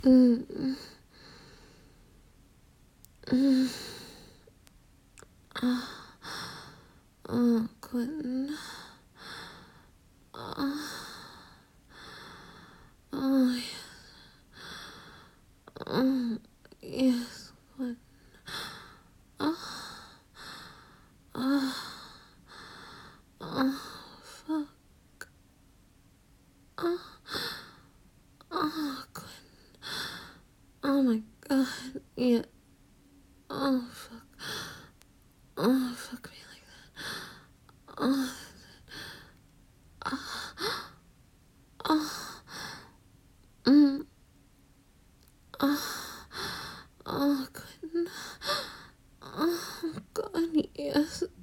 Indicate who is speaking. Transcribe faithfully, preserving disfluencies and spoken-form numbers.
Speaker 1: Mm. Mm. Oh, oh, Quentin. Oh, oh, oh, yes, Quentin. Oh, oh, oh, fuck. Oh, oh, Quentin. Oh my god, yeah. Oh, fuck. Oh, fuck me like that. Oh, oh, oh, mm, oh, oh, Quentin. Oh, God, yes.